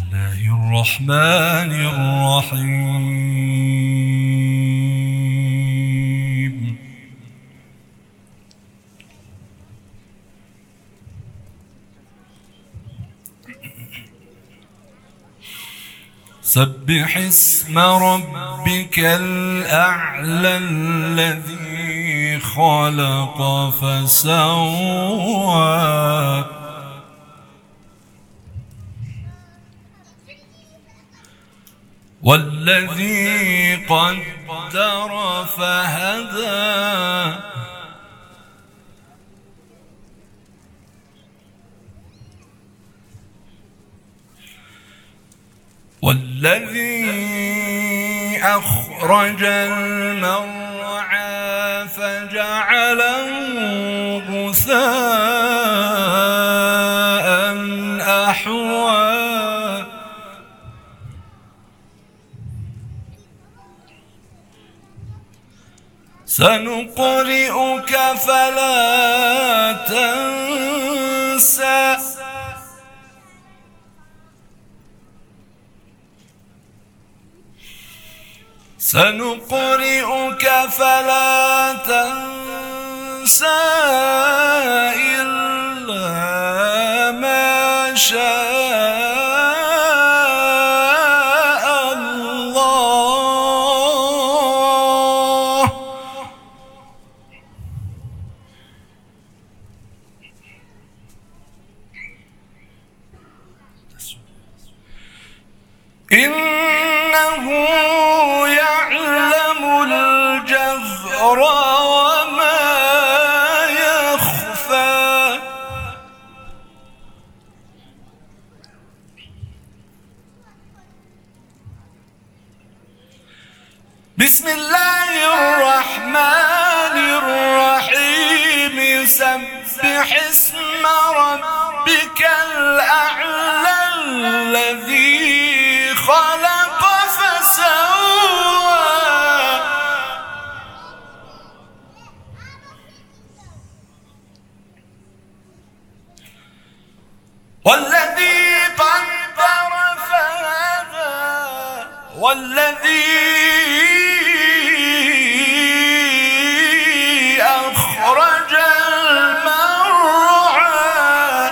الله الرحمن الرحيم. سبح اسم ربك الأعلى الذي خلق فسوى والذي قدر فهدى والذي أخرج المرعى فجعله غثاء أحوى سنقرئك فلا تنسى سنقرئك فلا تنسى إلا ما شاء الله إنه وما يخفى بسم الله الرحمن الرحيم سبح اسم ربك الأعلى الذي خلق فسوى والذي قدر فهدى والذي أخرج المرعى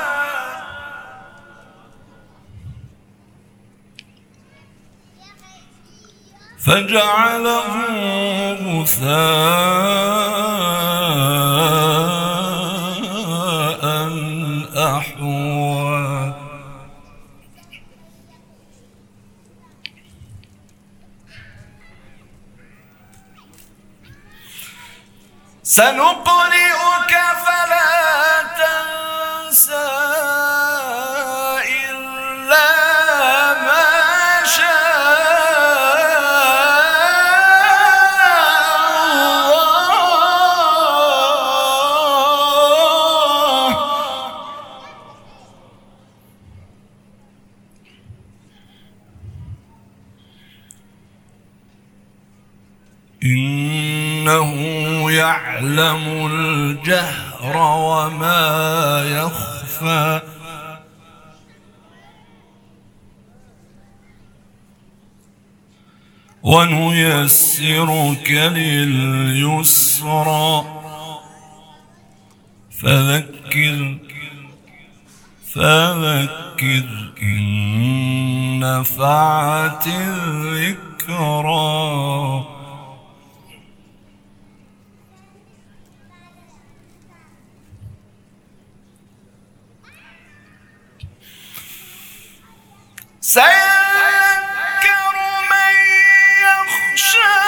فجعله غثاء أحوى سنقرئك فلا تنسى إلا ما شاء الله إنه يعلم الجهر وما يخفى ونيسرك لليسرى فذكر إن نفعت الذكرى سيذكر من يخشى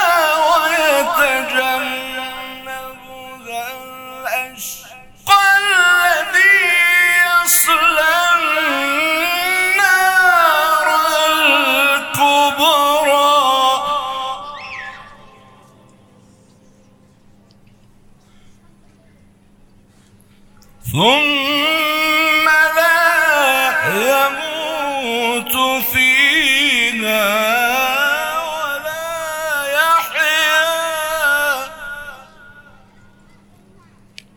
ويتجنبها الأشقى الذي يصلى النار الكبرى ثم لا يموت فيها ولا يحيا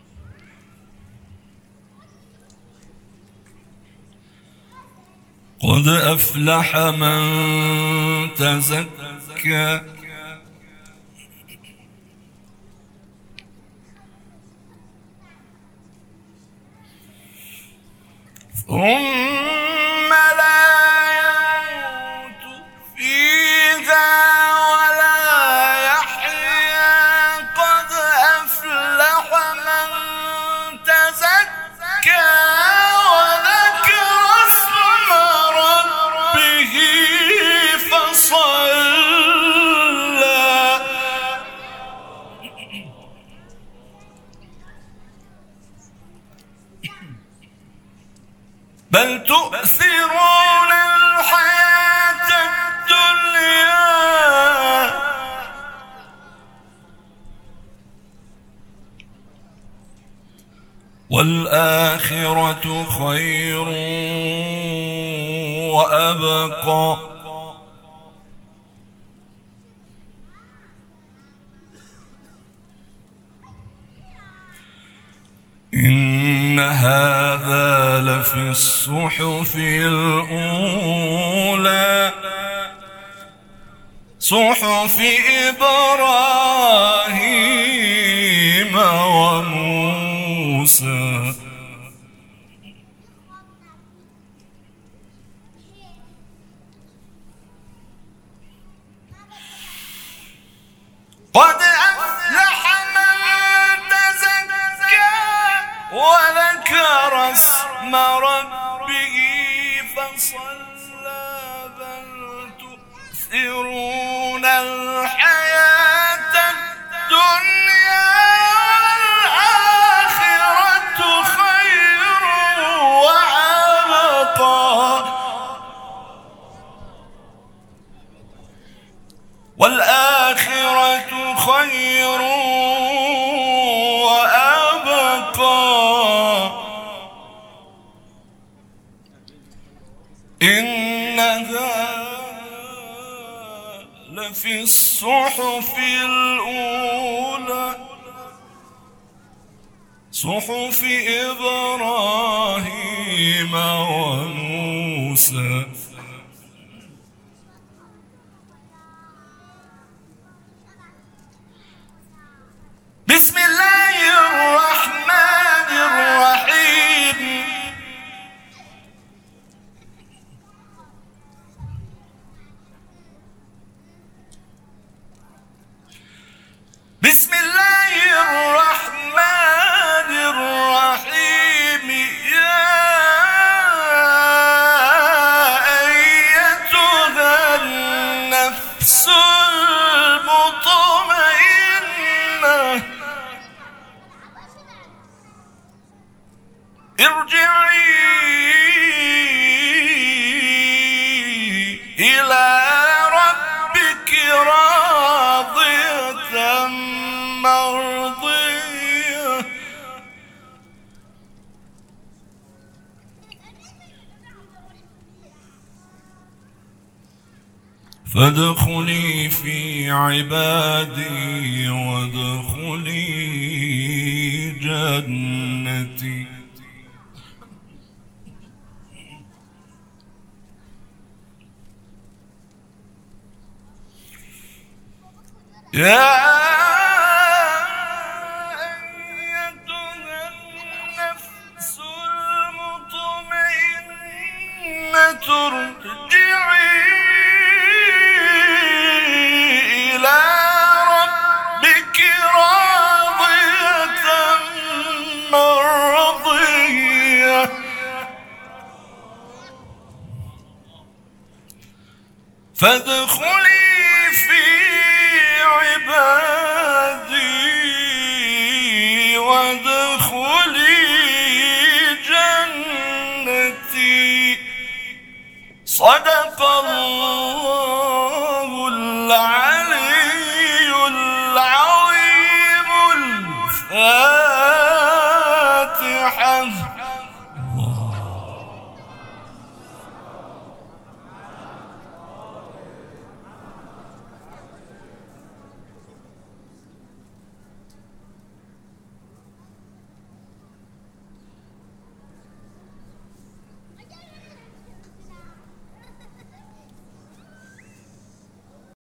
قل قد أفلح من تزكى ثم لا يموت فيها ولا يحيا قد أفلح من تزكى وذكر اسم ربه فصلى بل تؤثرون الحياة الدنيا والآخرة خير وأبقى إن هذا لفي الصحف الأولى صحف إبراهيم وموسى قد أفلح من تزكى وذكر اسم ربه فصلى بل تؤثرون الحياة الدنيا والآخرة خير وأبقى والآخرة خير إنها لفي الصحف الأولى صحف إبراهيم وموسى بسم الله الرحمن الرحيم بسم الله الرحمن الرحيم يا أيتها النفس المطمئنة ارجعي إلى ربك راضية مرضية فادخلي في عبادي وادخلي جنتي يا أيتها النفس المطمئنة ارجعي إلى ربك راضية مرضية فادخلي في عبادي وادخلي جنتي صدق الله